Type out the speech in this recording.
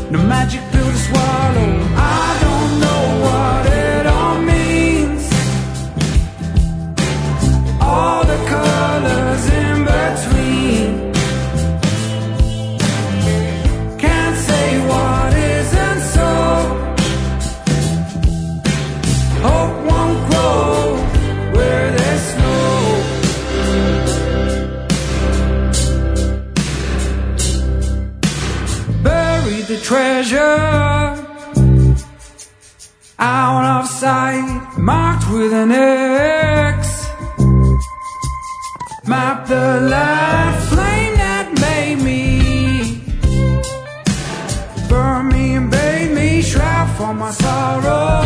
no magic pill to swallow. I don't know what it all means, all the colors in between. Can't say what isn't so. Hope won't grow where there's snow. Bury the treasure out of sight, marked with an X. Map the light flame that made me, burn me and bathe me, shroud for my sorrow.